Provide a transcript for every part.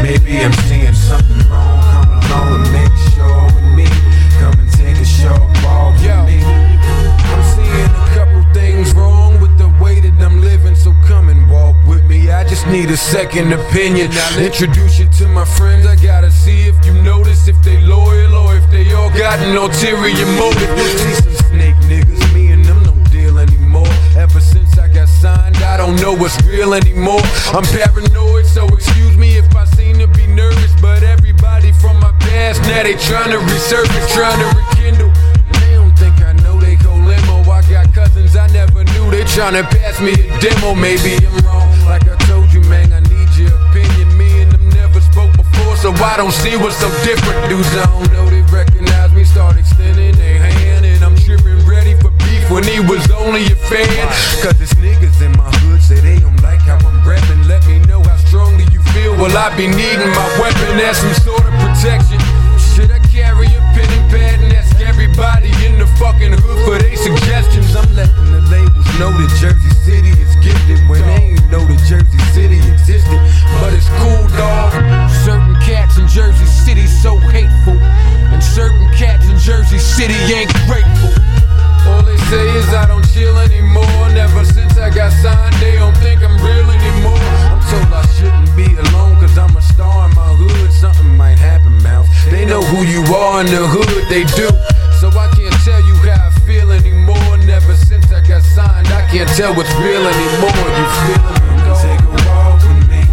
Maybe I'm seeing something wrong. Come along and make sure with me. Come and take a short walk with me. I'm seeing a couple things wrong with the way that I'm living, so come and walk with me. I just need a second opinion. I'll introduce you to my friends. I gotta see if you notice, if they loyal or if they all got an ulterior motive. See some snake niggas, me and them don't deal anymore. Ever since I got signed, I don't know what's real anymore. I'm paranoid, so excuse me if I seem to be nervous, but everybody from my past, now they tryna resurface, tryna rekindle. They don't think I know they go limo. I got cousins I never knew, they tryna pass me a demo. Maybe I'm wrong, like I told you, man, I need your opinion. Me and them never spoke before, so I don't see what's so different. Dudes I don't know, they recognize me, start extending their hand, and I'm tripping ready for beef when he was only a fan. Cause it's niggas in my hood say they don't like how I'm reppin'. Let me know how strongly you feel. Well, I be needing my weapon as some sort of protection. Should I carry a pen and pad and ask everybody in the fucking hood for their suggestions? I'm letting the labels know that Jersey City is gifted when they ain't know that Jersey City existed. But it's cool, dog. Certain cats in Jersey City so hateful, and certain cats in Jersey City ain't grateful. All they say is I don't chill anymore. Never since I got signed, they don't think I'm real anymore. I'm told I shouldn't be alone, cause I'm a star in my hood. Something might happen, mouth. They know who you are in the hood, they do. So I can't tell you how I feel anymore. Never since I got signed, I can't tell what's real anymore. You feeling me? Take a walk with me.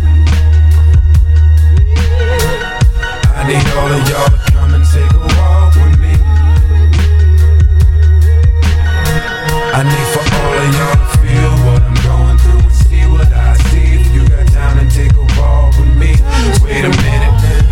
I need all of y'all to come and take a walk with me. I need for all of y'all to feel what I'm going through and see what I see. If you got time to take a walk with me. Wait a minute,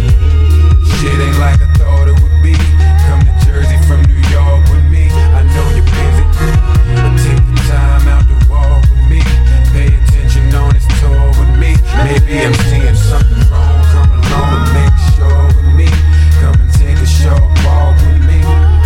shit ain't like I thought it would be. Come to Jersey from New York with me. I know you're busy, but take the time out to walk with me. Pay attention on this tour with me. Maybe I'm seeing something wrong. Come along and make sure with me. Come and take a short walk with me.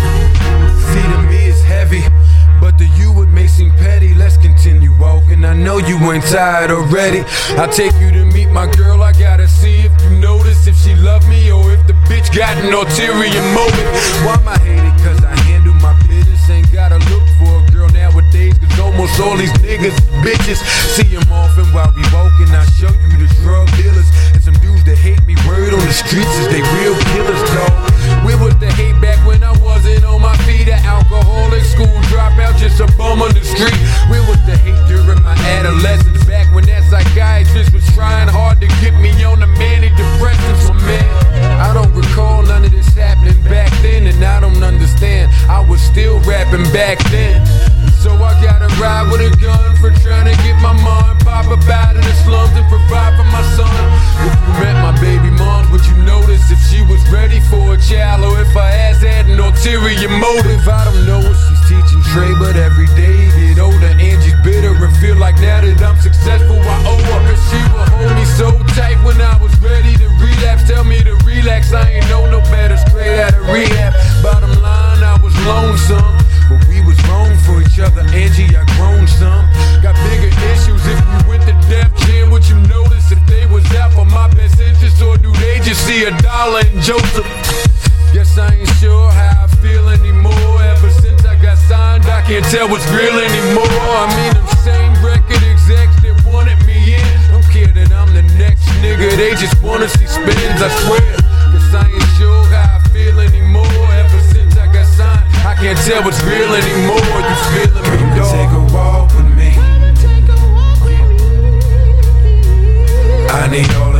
See, to me it's heavy, but to you it may seem petty. Let's continue walking. I know you ain't tired already. I'll take you to meet my girl. I gotta see if you notice, if she love me or if the bitch got an ulterior motive. Why am I hated? Cause I handle my business. Ain't gotta look for a girl nowadays, cause almost all these niggas is bitches. See them often while we walking. I show you the drug dealers and some dudes that hate me. Word on the streets is they real killers, dog. Where was the hate back when I wasn't on my feet? An alcoholic, school dropout, just a bum on the street. Where was the hate during my adolescence? Back when that psychiatrist was trying hard to get me on the antidepressants. So man, I don't recall none of this happening back then, and I don't understand. I was still rapping back then. So I gotta ride with a gun for trying to get my mom and pop up out of the slums and provide for my son. If you met my baby mom, would you notice if she was ready for a child, or if her ass had an ulterior motive? I don't know what she's teaching Trey, but every day you get older, Angie's bitter and feel like now that I'm successful, I owe her. Cause she would hold me so tight when I was ready to relapse. Tell me to relax, I ain't know no better, straight out of rehab. Bottom line, I was lonesome, but we was wrong for each other. Angie, I grown some. Got bigger issues if we went to Def Jam. Would you notice if they was out for my best interest, or do they just see $1 in Joseph? Guess I ain't sure how I feel anymore. Ever since I got signed, I can't tell what's real anymore. I mean, them same record execs that wanted me in don't care that I'm the next nigga. They just wanna see spins, I swear. Cause I ain't sure how I feel anymore. Ever since I got signed, I can't tell what's real anymore. You feeling me, dog? Take a walk with me. I need all